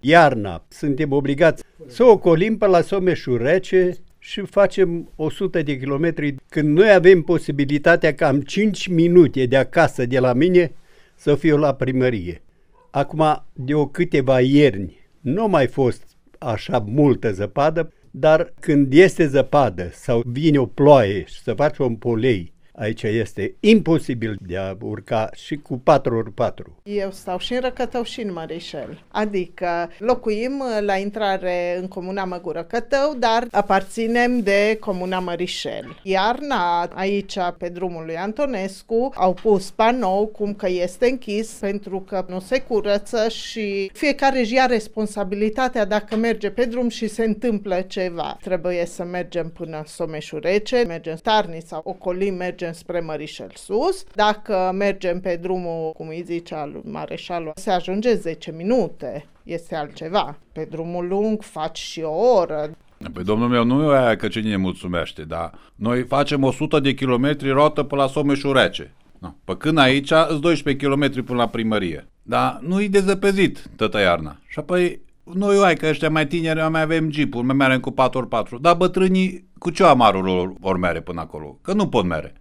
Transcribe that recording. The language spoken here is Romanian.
iarna suntem obligați să ocolim pe la Someșul Rece și facem 100 de kilometri când noi avem posibilitatea ca în 5 minute de acasă de la mine să fiu la primărie. Acum, de câteva ierni, nu a mai fost așa multă zăpadă, dar când este zăpadă sau vine o ploaie și să faci un polei, aici este imposibil de a urca și cu 4x4. Eu stau și în Răcătău și în Mărișel. Adică locuim la intrare în Comuna Măgură Cătău, dar aparținem de Comuna Mărișel. Iarna aici, pe drumul lui Antonescu, au pus panou cum că este închis pentru că nu se curăță și fiecare își ia responsabilitatea dacă merge pe drum și se întâmplă ceva. Trebuie să mergem până Someșul Rece, mergem Starnița, ocolim, mergem spre Mărișel sus. Dacă mergem pe drumul, cum îi zice, al Mareșalului, se ajunge 10 minute. Este altceva. Pe drumul lung faci și o oră. Păi, domnul meu, nu e aia că cine ne mulțumește, dar noi facem 100 de kilometri rotă până la Someșul Rece. Pe când aici îți 12 km până la primărie. Dar nu-i dezăpezit toată iarna. Și apoi noi, că ăștia mai tineri, mai avem jeep-uri, mai merem cu 4x4. Dar bătrânii cu ce amarul vor mere până acolo? Că nu pot mere.